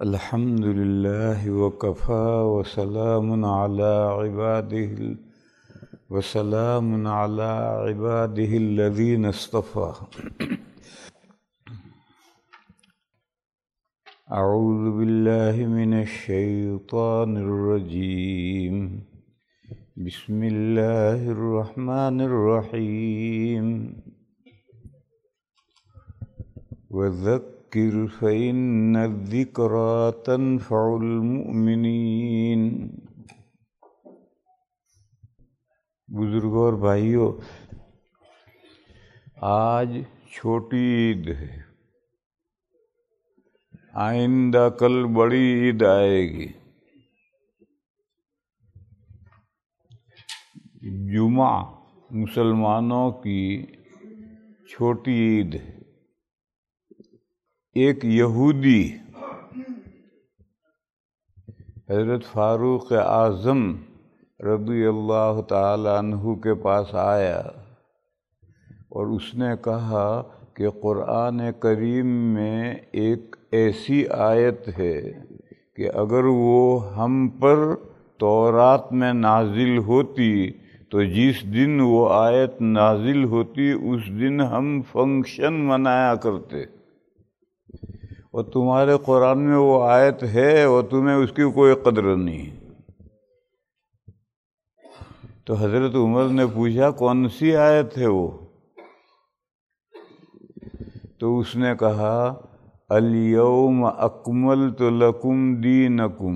الحمد لله وكفى وسلام على عباده الذين اصطفى. أعوذ بالله من الشيطان الرجيم. بسم الله الرحمن الرحيم. وذكر فإن الذكرى تنفع المؤمنين. بزرگوں اور بھائیوں، آج چھوٹی عید ہے، آئندہ کل بڑی عید آئے گی. جمعہ مسلمانوں کی چھوٹی عید ہے. ایک یہودی حضرت فاروق اعظم رضی اللہ تعالی عنہ کے پاس آیا اور اس نے کہا کہ قرآن کریم میں ایک ایسی آیت ہے کہ اگر وہ ہم پر تورات میں نازل ہوتی تو جس دن وہ آیت نازل ہوتی اس دن ہم فنکشن منایا کرتے، اور تمہارے قرآن میں وہ آیت ہے اور تمہیں اس کی کوئی قدر نہیں. تو حضرت عمر نے پوچھا کون سی آیت ہے وہ؟ تو اس نے کہا الیوم اکملت لکم دینکم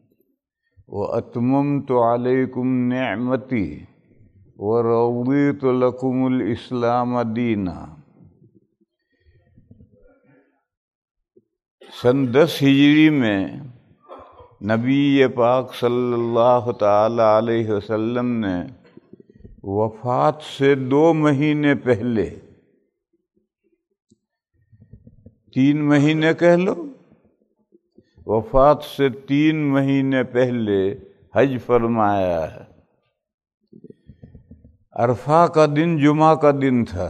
واتممت علیکم نعمتی ورضیت لکم الاسلام دینا. سن 10 ہجری میں نبی پاک صلی اللہ تعالی علیہ وسلم نے وفات سے 2 مہینے پہلے، 3 مہینے کہہ لو، وفات سے 3 مہینے پہلے حج فرمایا ہے. عرفہ کا دن جمعہ کا دن تھا.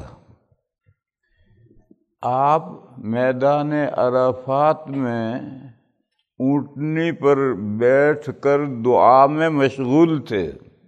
آپ میدان عرفات میں اونٹنی پر بیٹھ کر دعا میں مشغول تھے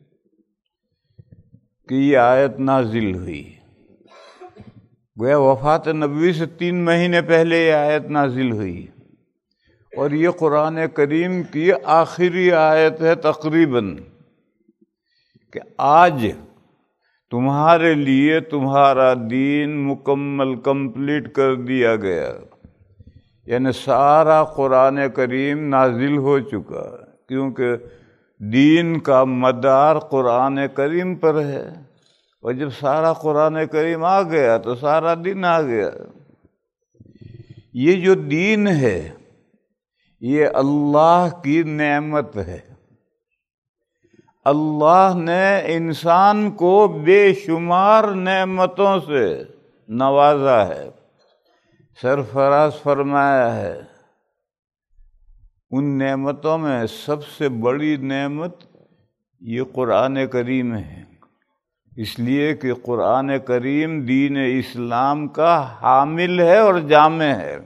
کہ یہ آیت نازل ہوئی. گویا وفات نبوی سے 3 مہینے پہلے یہ آیت نازل ہوئی، اور یہ قرآن کریم کی آخری آیت ہے تقریباً، کہ آج تمہارے لیے تمہارا دین مکمل کمپلیٹ کر دیا گیا. یعنی سارا قرآن کریم نازل ہو چکا، کیونکہ دین کا مدار قرآن کریم پر ہے، اور جب سارا قرآن کریم آ گیا تو سارا دین آ گیا. یہ جو دین ہے یہ اللہ کی نعمت ہے. اللہ نے انسان کو بے شمار نعمتوں سے نوازا ہے، سرفراز فرمایا ہے. ان نعمتوں میں سب سے بڑی نعمت یہ قرآن کریم ہے، اس لیے کہ قرآن کریم دین اسلام کا حامل ہے اور جامع ہے.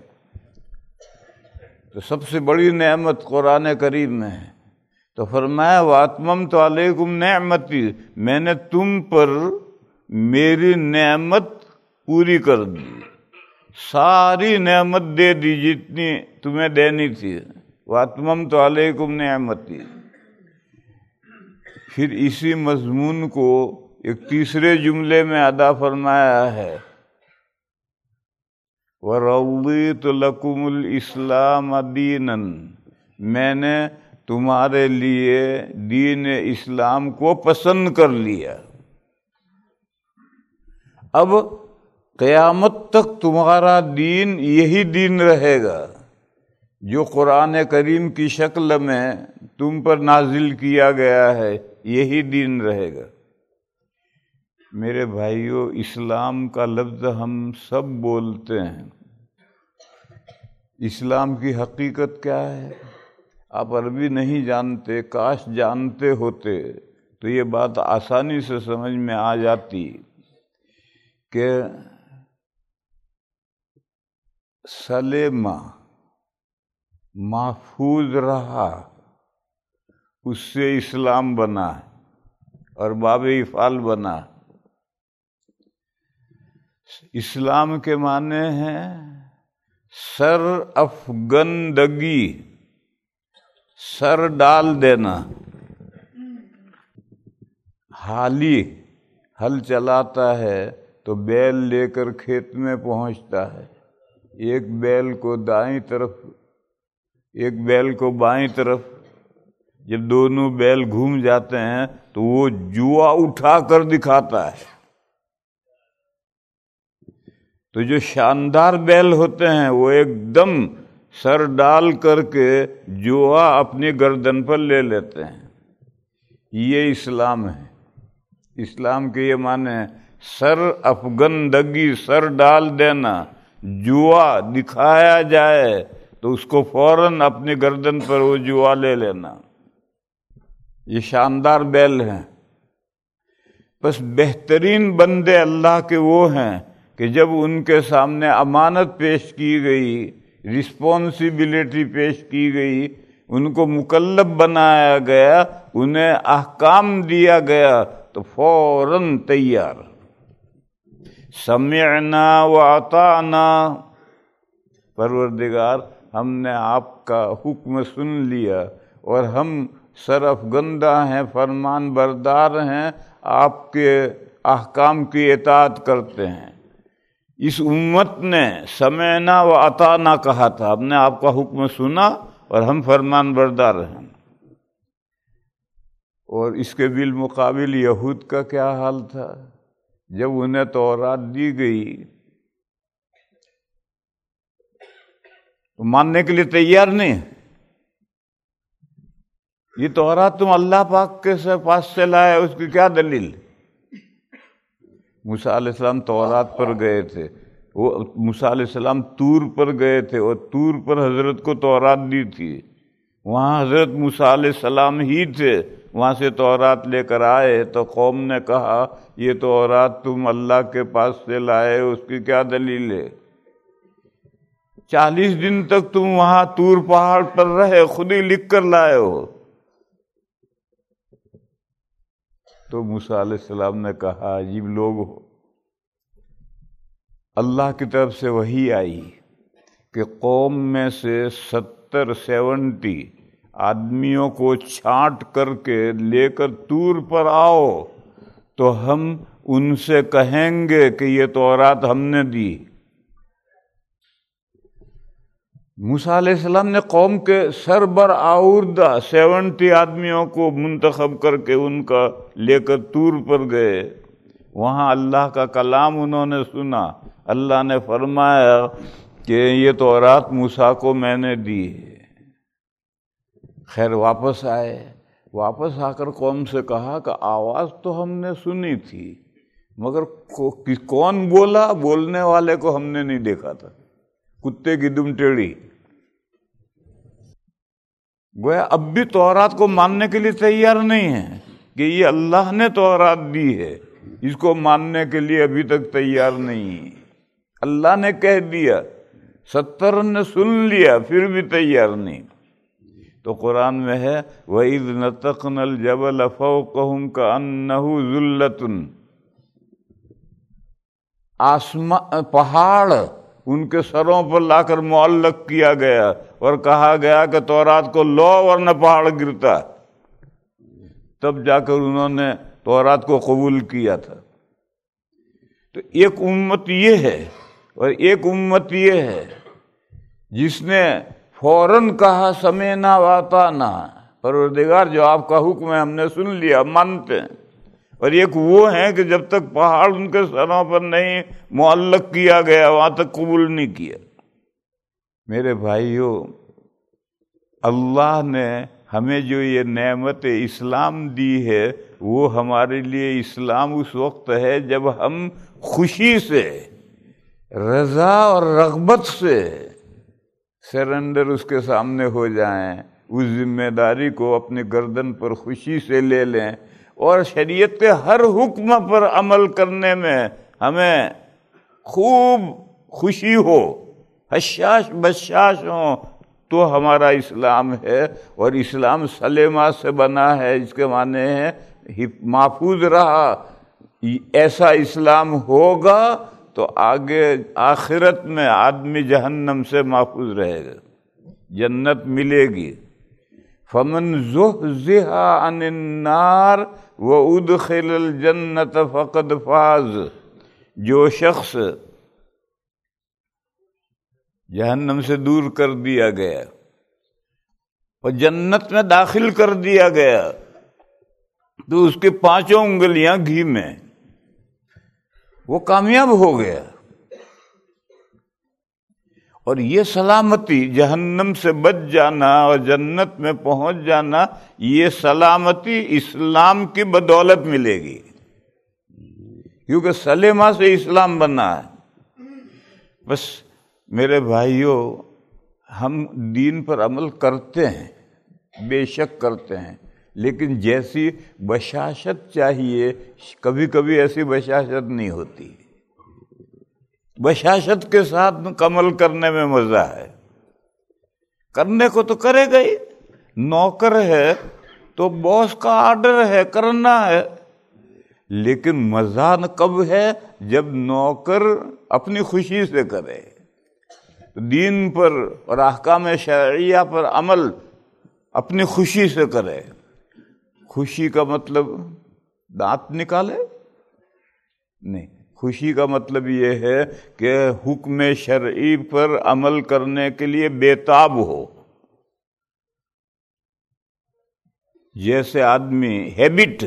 تو سب سے بڑی نعمت قرآن کریم میں ہے. تو فرمایا وَأَتْمَمْتُ عَلَيْكُمْ نِعْمَتِي، میں نے تم پر میری نعمت پوری کر دی، ساری نعمت دے دی جتنی تمہیں دینی تھی. وَأَتْمَمْتُ عَلَيْكُمْ نِعْمَتِي. پھر اسی مضمون کو ایک تیسرے جملے میں ادا فرمایا ہے وَرَضِيتُ لَكُمُ الْإِسْلَامَ دِينًا، میں نے تمہارے لیے دین اسلام کو پسند کر لیا. اب قیامت تک تمہارا دین یہی دین رہے گا جو قرآن کریم کی شکل میں تم پر نازل کیا گیا ہے، یہی دین رہے گا. میرے بھائیو، اسلام کا لفظ ہم سب بولتے ہیں. اسلام کی حقیقت کیا ہے؟ آپ عربی نہیں جانتے، کاش جانتے ہوتے تو یہ بات آسانی سے سمجھ میں آ جاتی کہ سلیمہ محفوظ رہا، اس سے اسلام بنا اور باب افعال بنا۔ اسلام کے معنی ہیں سر افگندگی، سر ڈال دینا۔ حالی ہل چلاتا ہے تو بیل لے کر کھیت میں پہنچتا ہے، ایک بیل کو دائیں طرف ایک بیل کو بائیں طرف، جب دونوں بیل گھوم جاتے ہیں تو وہ جوا اٹھا کر دکھاتا ہے۔ تو جو شاندار بیل ہوتے ہیں وہ ایک دم سر ڈال کر کے جوا اپنی گردن پر لے لیتے ہیں۔ یہ اسلام ہے۔ اسلام کے یہ معنی ہے سر افگندگی، سر ڈال دینا، جوا دکھایا جائے تو اس کو فوراً اپنی گردن پر وہ جوا لے لینا۔ یہ شاندار بیل ہیں۔ بس بہترین بندے اللہ کے وہ ہیں کہ جب ان کے سامنے امانت پیش کی گئی، رسپانسبلٹی پیش کی گئی، ان کو مکلف بنایا گیا، انہیں احکام دیا گیا تو فوراً تیار۔ سمعنا واطعنا، پروردگار ہم نے آپ کا حکم سن لیا اور ہم سر افگندہ ہیں، فرمان بردار ہیں، آپ کے احکام کی اطاعت کرتے ہیں۔ اس امت نے سمعنا و اطعنا کہا تھا، ہم نے آپ کا حکم سنا اور ہم فرمان بردار ہیں۔ اور اس کے بالمقابل یہود کا کیا حال تھا؟ جب انہیں تورات دی گئی تو ماننے کے لیے تیار نہیں۔ یہ تورات تم اللہ پاک کے پاس سے لائے، اس کی کیا دلیل؟ موسیٰ علیہ السلام تورات پر گئے تھے، وہ موسیٰ علیہ السلام طور پر گئے تھے اور طور پر حضرت کو تورات دی تھی، وہاں حضرت موسیٰ علیہ السلام ہی تھے، وہاں سے تورات لے کر آئے تو قوم نے کہا یہ تورات تم اللہ کے پاس سے لائے، اس کی کیا دلیل ہے؟ 40 دن تک تم وہاں طور پہاڑ پر رہے، خود ہی لکھ کر لائے ہو۔ تو موسیٰ علیہ السلام نے کہا عجیب لوگ ہو، اللہ کی طرف سے وحی آئی کہ قوم میں سے 70 آدمیوں کو چھانٹ کر کے لے کر طور پر آؤ تو ہم ان سے کہیں گے کہ یہ تورات ہم نے دی۔ موسیٰ علیہ السلام نے قوم کے سربراہ 70 آدمیوں کو منتخب کر کے ان کا لے کر طور پر گئے، وہاں اللہ کا کلام انہوں نے سنا، اللہ نے فرمایا کہ یہ تورات موسیٰ کو میں نے دی ہے۔ خیر واپس آئے، واپس آ کر قوم سے کہا کہ آواز تو ہم نے سنی تھی مگر کون بولا، بولنے والے کو ہم نے نہیں دیکھا تھا، کتے کی دم ٹیڑھی۔ گویا اب بھی تورات کو ماننے کے لیے تیار نہیں ہے کہ یہ اللہ نے تورات دی ہے، اس کو ماننے کے لیے ابھی تک تیار نہیں۔ اللہ نے کہہ دیا، 70 نے سن لیا، پھر بھی تیار نہیں۔ تو قرآن میں ہے وَإِذْ نَتَقْنَا الْجَبَلَ فَوْقَهُمْ كَأَنَّهُ ذُلَّةٌ، پہاڑ ان کے سروں پر لا کر معلق کیا گیا اور کہا گیا کہ تورات کو لو ورنہ پہاڑ گرتا، تب جا کر انہوں نے تورات کو قبول کیا تھا۔ تو ایک امت یہ ہے اور ایک امت یہ ہے جس نے فوراً کہا سمعنا واطعنا، پروردگار جو آپ کا حکم ہے ہم نے سن لیا، مانتے ہیں، اور ایک وہ ہیں کہ جب تک پہاڑ ان کے سروں پر نہیں معلق کیا گیا وہاں تک قبول نہیں کیا۔ میرے بھائیوں، اللہ نے ہمیں جو یہ نعمت اسلام دی ہے وہ ہمارے لیے اسلام اس وقت ہے جب ہم خوشی سے، رضا اور رغبت سے سرنڈر اس کے سامنے ہو جائیں، اس ذمہ داری کو اپنی گردن پر خوشی سے لے لیں اور شریعت کے ہر حکم پر عمل کرنے میں ہمیں خوب خوشی ہو، حشاش بشاش ہوں، تو ہمارا اسلام ہے، اور اسلام سلیمہ سے بنا ہے، اس کے معنی ہے محفوظ رہا۔ ایسا اسلام ہوگا تو آگے آخرت میں آدمی جہنم سے محفوظ رہے گا، جنت ملے گی۔ فمن زحزح عن النار وادخل الجنت فقد فاز، جو شخص جہنم سے دور کر دیا گیا اور جنت میں داخل کر دیا گیا تو اس کی 5 انگلیاں گھی میں، وہ کامیاب ہو گیا۔ اور یہ سلامتی، جہنم سے بچ جانا اور جنت میں پہنچ جانا، یہ سلامتی اسلام کی بدولت ملے گی، کیونکہ سلیمہ سے اسلام بنا ہے۔ بس میرے بھائیوں، ہم دین پر عمل کرتے ہیں، بے شک کرتے ہیں، لیکن جیسی بشاشت چاہیے کبھی کبھی ایسی بشاشت نہیں ہوتی۔ بشاشت کے ساتھ عمل کرنے میں مزہ ہے، کرنے کو تو کرے گا ہی، نوکر ہے تو باس کا آرڈر ہے، کرنا ہے، لیکن مزہ کب ہے؟ جب نوکر اپنی خوشی سے کرے۔ دین پر اور احکام شرعیہ پر عمل اپنی خوشی سے کرے۔ خوشی کا مطلب دانت نکالے نہیں، خوشی کا مطلب یہ ہے کہ حکم شرعی پر عمل کرنے کے لیے بےتاب ہو۔ جیسے آدمی ہیبٹ،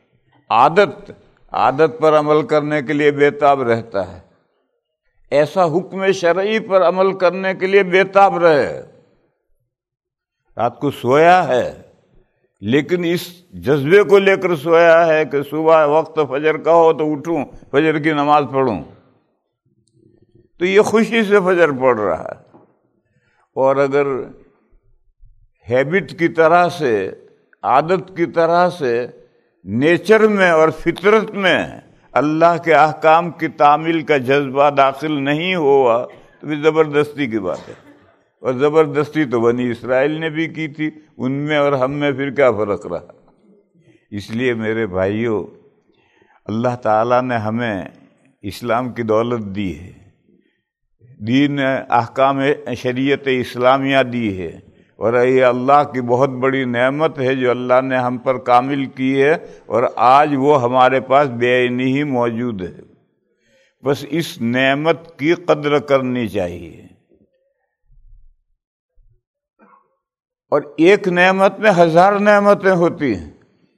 عادت پر عمل کرنے کے لیے بےتاب رہتا ہے، ایسا حکم شرعی پر عمل کرنے کے لیے بےتاب رہے۔ رات کو سویا ہے لیکن اس جذبے کو لے کر سویا ہے کہ صبح وقت فجر کا ہو تو اٹھوں، فجر کی نماز پڑھوں، تو یہ خوشی سے فجر پڑھ رہا ہے۔ اور اگر ہیبٹ کی طرح سے، عادت کی طرح سے نیچر میں اور فطرت میں اللہ کے احکام کی تعمیل کا جذبہ داخل نہیں ہوا تو بھی زبردستی کی بات ہے، اور زبردستی تو بنی اسرائیل نے بھی کی تھی، ان میں اور ہم میں پھر کیا فرق رہا؟ اس لیے میرے بھائیوں، اللہ تعالیٰ نے ہمیں اسلام کی دولت دی ہے، دین احکام شریعت اسلامیہ دی ہے، اور یہ اللہ کی بہت بڑی نعمت ہے جو اللہ نے ہم پر کامل کی ہے، اور آج وہ ہمارے پاس بے عینی ہی موجود ہے۔ بس اس نعمت کی قدر کرنی چاہیے، اور ایک نعمت میں 1000 نعمتیں ہوتی ہیں۔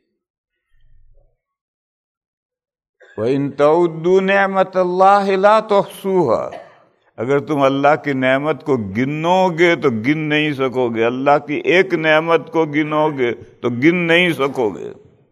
وَإِن تَعُدُّوا نِعْمَةَ اللَّهِ لَا تُحْصُوهَا، اگر تم اللہ کی نعمت کو گنو گے تو گن نہیں سکو گے، اللہ کی ایک نعمت کو گنو گے تو گن نہیں سکو گے۔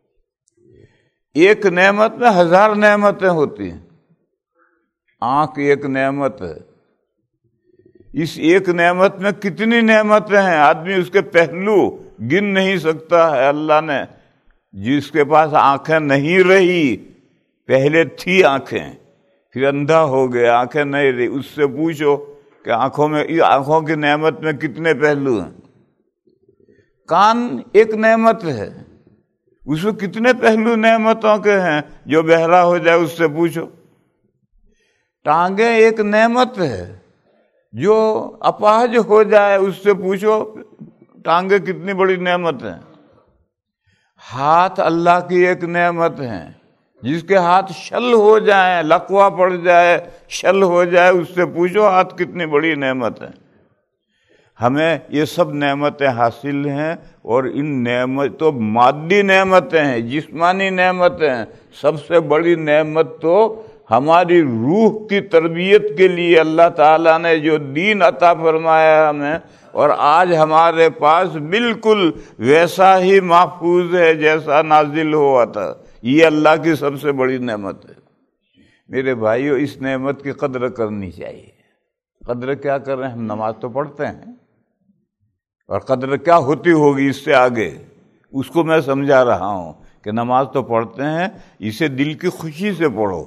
ایک نعمت میں 1000 نعمتیں ہوتی ہیں۔ آنکھ ایک نعمت ہے، اس ایک نعمت میں کتنی نعمتیں ہیں، آدمی اس کے پہلو گن نہیں سکتا ہے۔ اللہ نے جس کے پاس آنکھیں نہیں رہی، پہلے تھی آنکھیں، پھر اندھا ہو گیا، آنکھیں نہیں رہی، اس سے پوچھو کہ آنکھوں کی نعمت میں کتنے پہلو ہیں۔ کان ایک نعمت ہے، اس کو کتنے پہلو نعمتوں کے ہیں، جو بہرا ہو جائے اس سے پوچھو۔ ٹانگیں ایک نعمت ہے، جو اپاہج ہو جائے اس سے پوچھو ٹانگیں کتنی بڑی نعمت ہیں۔ ہاتھ اللہ کی ایک نعمت ہیں، جس کے ہاتھ شل ہو جائیں، لقوہ پڑ جائے، شل ہو جائے، اس سے پوچھو ہاتھ کتنی بڑی نعمت ہے۔ ہمیں یہ سب نعمتیں حاصل ہیں، اور ان نعمت تو مادی نعمتیں ہیں، جسمانی نعمتیں ہیں۔ سب سے بڑی نعمت تو ہماری روح کی تربیت کے لیے اللہ تعالیٰ نے جو دین عطا فرمایا ہمیں، اور آج ہمارے پاس بالکل ویسا ہی محفوظ ہے جیسا نازل ہوا تھا، یہ اللہ کی سب سے بڑی نعمت ہے۔ میرے بھائیو، اس نعمت کی قدر کرنی چاہیے۔ قدر کیا کر رہے ہیں؟ ہم نماز تو پڑھتے ہیں، اور قدر کیا ہوتی ہوگی اس سے آگے، اس کو میں سمجھا رہا ہوں کہ نماز تو پڑھتے ہیں، اسے دل کی خوشی سے پڑھو۔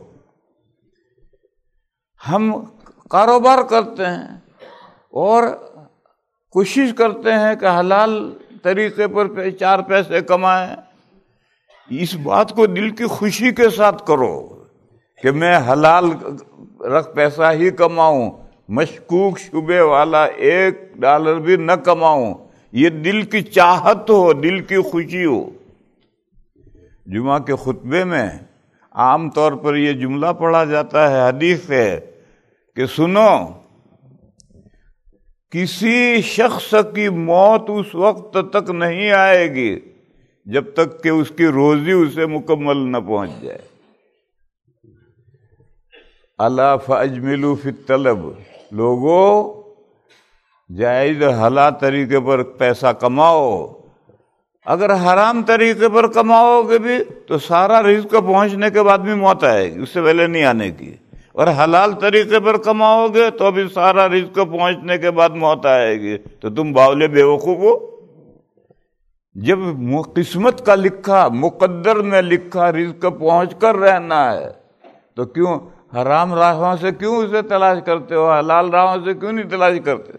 ہم کاروبار کرتے ہیں، اور کوشش کرتے ہیں کہ حلال طریقے پر 4 پیسے کمائیں. اس بات کو دل کی خوشی کے ساتھ کرو کہ میں حلال پیسہ ہی کماؤں، مشکوک شبے والا $1 بھی نہ کماؤں. یہ دل کی چاہت ہو، دل کی خوشی ہو. جمعہ کے خطبے میں عام طور پر یہ جملہ پڑھا جاتا ہے، حدیث ہے کہ سنو، کسی شخص کی موت اس وقت تک نہیں آئے گی جب تک کہ اس کی روزی اسے مکمل نہ پہنچ جائے. الا فاجملوا فی الطلب، لوگوں جائز حلال طریقے پر پیسہ کماؤ. اگر حرام طریقے پر کماؤ گے بھی تو سارا رزق پہنچنے کے بعد بھی موت آئے گی، اس سے پہلے نہیں آنے کی. اور حلال طریقے پر کماؤ گے تو بھی سارا رزق پہنچنے کے بعد موت آئے گی. تو تم باولے بیوقوف ہو. جب قسمت کا لکھا، مقدر میں لکھا رزق پہنچ کر رہنا ہے تو کیوں حرام راہوں سے کیوں اسے تلاش کرتے ہو، حلال راہوں سے کیوں نہیں تلاش کرتے؟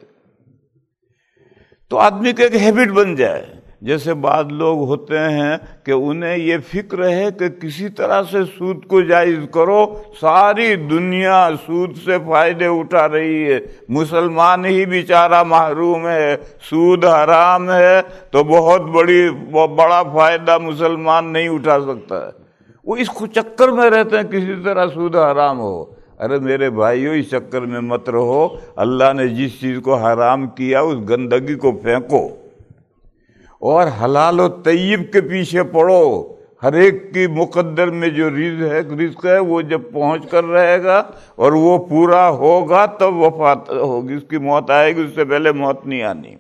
تو آدمی کا ایک ہیبٹ بن جائے. جیسے بعض لوگ ہوتے ہیں کہ انہیں یہ فکر ہے کہ کسی طرح سے سود کو جائز کرو، ساری دنیا سود سے فائدے اٹھا رہی ہے، مسلمان ہی بیچارہ محروم ہے، سود حرام ہے تو بہت بڑا فائدہ مسلمان نہیں اٹھا سکتا ہے. وہ اس چکر میں رہتے ہیں کسی طرح سود حرام ہو. ارے میرے بھائیو، اس چکر میں مت رہو. اللہ نے جس چیز کو حرام کیا اس گندگی کو پھینکو اور حلال و طیب کے پیچھے پڑو. ہر ایک کی مقدر میں جو رزق ہے وہ جب پہنچ کر رہے گا اور وہ پورا ہوگا تب وفات ہوگی، اس کی موت آئے گی، اس سے پہلے موت نہیں آنی.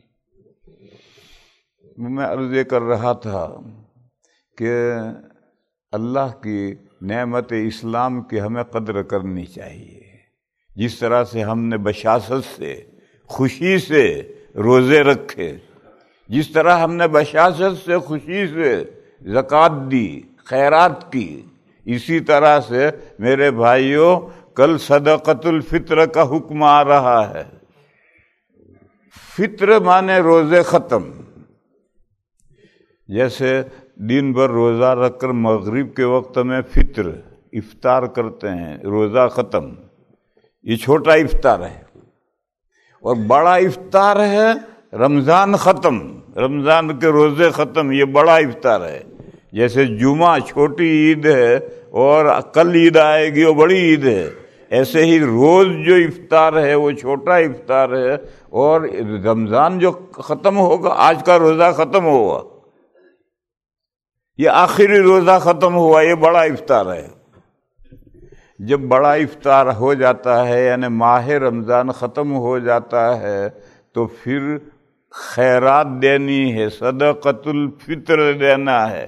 میں عرض یہ کر رہا تھا کہ اللہ کی نعمت اسلام کی ہمیں قدر کرنی چاہیے. جس طرح سے ہم نے بشاشت سے، خوشی سے روزے رکھے، جس طرح ہم نے بشاشت سے، خوشی سے زکوٰۃ دی، خیرات کی، اسی طرح سے میرے بھائیوں کل صدقۃ الفطر کا حکم آ رہا ہے. فطر مانے روزے ختم. جیسے دن بھر روزہ رکھ کر مغرب کے وقت میں فطر افطار کرتے ہیں، روزہ ختم. یہ چھوٹا افطار ہے. اور بڑا افطار ہے رمضان ختم، رمضان کے روزے ختم، یہ بڑا افطار ہے. جیسے جمعہ چھوٹی عید ہے اور کل عید آئے گی وہ بڑی عید ہے، ایسے ہی روز جو افطار ہے وہ چھوٹا افطار ہے. اور رمضان جو ختم ہوگا، آج کا روزہ ختم ہوگا، یہ آخری روزہ ختم ہوا، یہ بڑا افطار ہے. جب بڑا افطار ہو جاتا ہے یعنی ماہ رمضان ختم ہو جاتا ہے تو پھر خیرات دینی ہے، صدقۃ الفطر دینا ہے.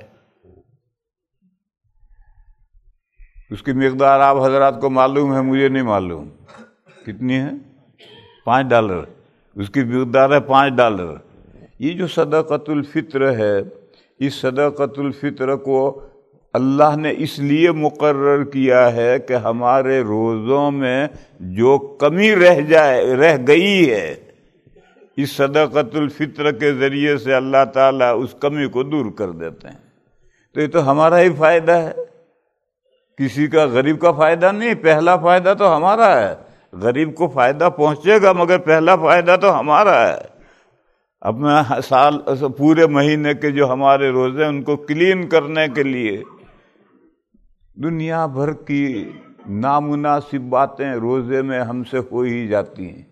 اس کی مقدار آپ حضرات کو معلوم ہے، مجھے نہیں معلوم. کتنی ہے؟ $5. اس کی مقدار ہے $5. یہ جو صدقۃ الفطر ہے، اس صدقۃ الفطر کو اللہ نے اس لیے مقرر کیا ہے کہ ہمارے روزوں میں جو کمی رہ گئی ہے، اس صدقۃ الفطر کے ذریعے سے اللہ تعالیٰ اس کمی کو دور کر دیتے ہیں. تو یہ تو ہمارا ہی فائدہ ہے، کسی کا غریب کا فائدہ نہیں. پہلا فائدہ تو ہمارا ہے. غریب کو فائدہ پہنچے گا مگر پہلا فائدہ تو ہمارا ہے. اپنا سال پورے مہینے کے جو ہمارے روزے ان کو کلین کرنے کے لیے دنیا بھر کی نامناسب باتیں روزے میں ہم سے ہو ہی جاتی ہیں.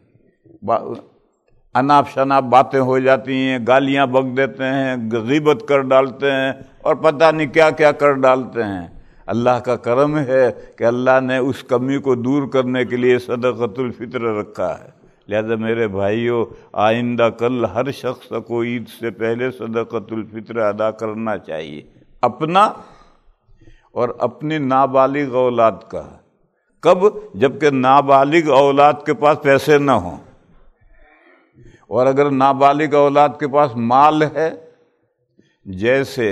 اناپ شناپ باتیں ہو جاتی ہیں، گالیاں بک دیتے ہیں، غیبت کر ڈالتے ہیں اور پتہ نہیں کیا کیا کر ڈالتے ہیں. اللہ کا کرم ہے کہ اللہ نے اس کمی کو دور کرنے کے لیے صدقۃ الفطر رکھا ہے. لہذا میرے بھائیوں، آئندہ کل ہر شخص کو عید سے پہلے صدقۃ الفطر ادا کرنا چاہیے، اپنا اور اپنی نابالغ اولاد کا. کب؟ جبکہ نابالغ اولاد کے پاس پیسے نہ ہوں. اور اگر نابالغ اولاد کے پاس مال ہے، جیسے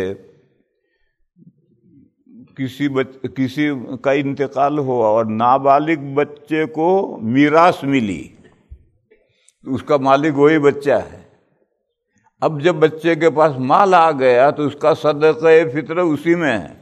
کسی کا انتقال ہوا اور نابالغ بچے کو میراث ملی، اس کا مالک وہی بچہ ہے۔ اب جب بچے کے پاس مال آ گیا تو اس کا صدقہ فطر اسی میں ہے،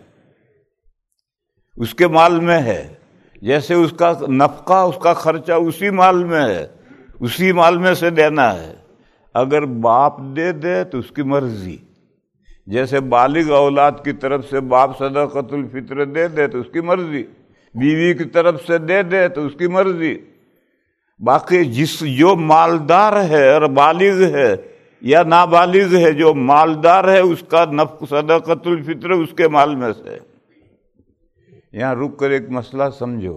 اس کے مال میں ہے، جیسے اس کا نفقہ، اس کا خرچہ اسی مال میں ہے، اسی مال میں سے دینا ہے۔ اگر باپ دے دے تو اس کی مرضی، جیسے بالغ اولاد کی طرف سے باپ صدقۃ الفطر دے دے تو اس کی مرضی، بیوی کی طرف سے دے دے تو اس کی مرضی۔ باقی جو مالدار ہے اور بالغ ہے یا نابالغ ہے، جو مالدار ہے اس کا نفق صدقۃ الفطر اس کے مال میں سے۔ یہاں رک کر ایک مسئلہ سمجھو،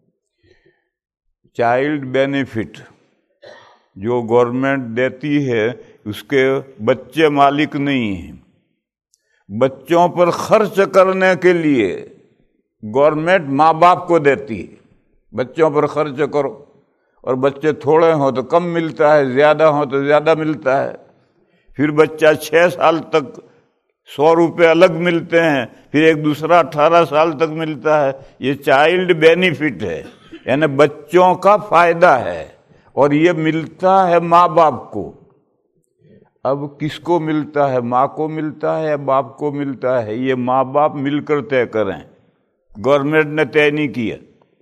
چائلڈ بینیفٹ جو گورنمنٹ دیتی ہے اس کے بچے مالک نہیں ہیں۔ بچوں پر خرچ کرنے کے لیے گورنمنٹ ماں باپ کو دیتی ہے، بچوں پر خرچ کرو، اور بچے تھوڑے ہوں تو کم ملتا ہے، زیادہ ہوں تو زیادہ ملتا ہے۔ پھر بچہ 6 سال تک 100 روپے الگ ملتے ہیں، پھر ایک دوسرا 18 سال تک ملتا ہے۔ یہ چائلڈ بینیفٹ ہے، یعنی بچوں کا فائدہ ہے، اور یہ ملتا ہے ماں باپ کو۔ اب کس کو ملتا ہے؟ ماں کو ملتا ہے یا باپ کو ملتا ہے؟ یہ ماں باپ مل کر طے کریں، گورنمنٹ نے طے نہیں کیا۔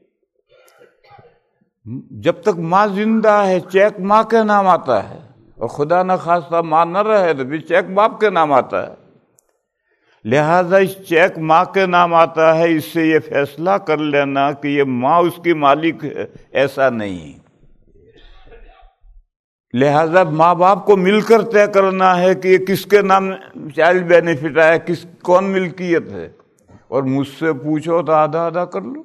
جب تک ماں زندہ ہے چیک ماں کے نام آتا ہے، اور خدا نہ خواستہ ماں نہ رہے تو پھر چیک باپ کے نام آتا ہے۔ لہذا اس چیک ماں کے نام آتا ہے، اس سے یہ فیصلہ کر لینا کہ یہ ماں اس کی مالک ہے، ایسا نہیں۔ لہذا ماں باپ کو مل کر طے کرنا ہے کہ یہ کس کے نام چائلڈ بینیفٹ آیا، کون ملکیت ہے، اور مجھ سے پوچھو تو آدھا آدھا کر لو۔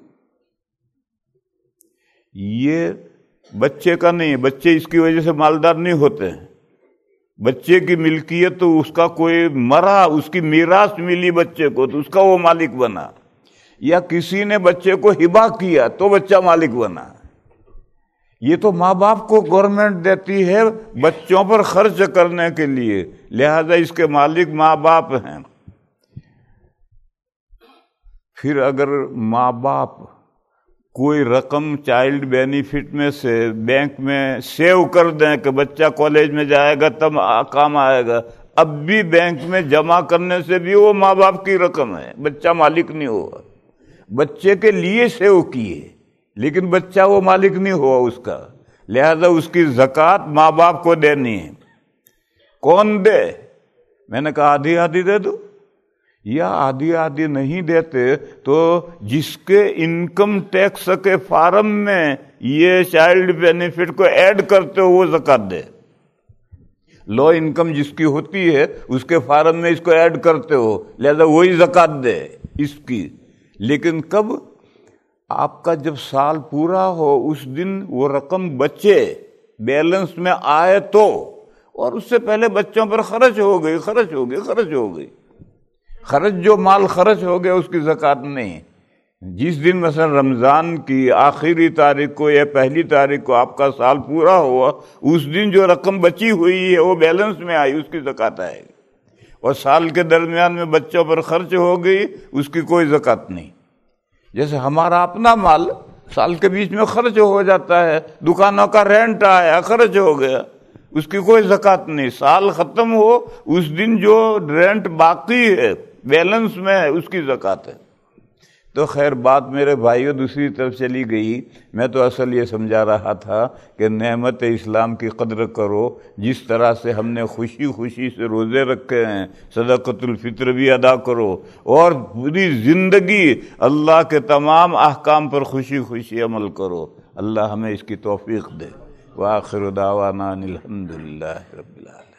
یہ بچے کا نہیں، بچے اس کی وجہ سے مالدار نہیں ہوتے ہیں۔ بچے کی ملکیت تو اس کا کوئی مرا، اس کی میراث ملی بچے کو تو اس کا وہ مالک بنا، یا کسی نے بچے کو ہبہ کیا تو بچہ مالک بنا۔ یہ تو ماں باپ کو گورنمنٹ دیتی ہے بچوں پر خرچ کرنے کے لیے، لہذا اس کے مالک ماں باپ ہیں۔ پھر اگر ماں باپ کوئی رقم چائلڈ بینیفٹ میں سے بینک میں سیو کر دیں کہ بچہ کالج میں جائے گا تب کام آئے گا، اب بھی بینک میں جمع کرنے سے بھی وہ ماں باپ کی رقم ہے، بچہ مالک نہیں ہوا۔ بچے کے لیے سیو کیے لیکن بچہ وہ مالک نہیں ہوا اس کا، لہذا اس کی زکوٰۃ ماں باپ کو دینی ہے۔ کون دے؟ میں نے کہا آدھی آدھی دے دو، یا آدھی آدھی نہیں دیتے تو جس کے انکم ٹیکس کے فارم میں یہ چائلڈ بینیفٹ کو ایڈ کرتے ہو وہ زکوٰۃ دے۔ لو انکم جس کی ہوتی ہے اس کے فارم میں اس کو ایڈ کرتے ہو، لہذا وہی زکوٰۃ دے اس کی۔ لیکن کب؟ آپ کا جب سال پورا ہو اس دن وہ رقم بچے، بیلنس میں آئے تو، اور اس سے پہلے بچوں پر خرچ ہو گئی، خرچ جو مال خرچ ہو گیا اس کی زکوٰۃ نہیں۔ جس دن مثلا رمضان کی آخری تاریخ کو یا پہلی تاریخ کو آپ کا سال پورا ہوا، اس دن جو رقم بچی ہوئی ہے وہ بیلنس میں آئی، اس کی زکوٰۃ آئے گی۔ اور سال کے درمیان میں بچوں پر خرچ ہو گئی، اس کی کوئی زکوٰۃ نہیں۔ جیسے ہمارا اپنا مال سال کے بیچ میں خرچ ہو جاتا ہے، دکانوں کا رینٹ آیا خرچ ہو گیا، اس کی کوئی زکوٰۃ نہیں۔ سال ختم ہو اس دن جو رینٹ باقی ہے بیلنس میں ہے اس کی زکوٰۃ ہے۔ تو خیر بات میرے بھائیوں دوسری طرف چلی گئی۔ میں تو اصل یہ سمجھا رہا تھا کہ نعمت اسلام کی قدر کرو، جس طرح سے ہم نے خوشی خوشی سے روزے رکھے ہیں، صدقۃ الفطر بھی ادا کرو، اور پوری زندگی اللہ کے تمام احکام پر خوشی خوشی عمل کرو۔ اللہ ہمیں اس کی توفیق دے۔ وآخر دعوانا الحمد للہ رب العالمین۔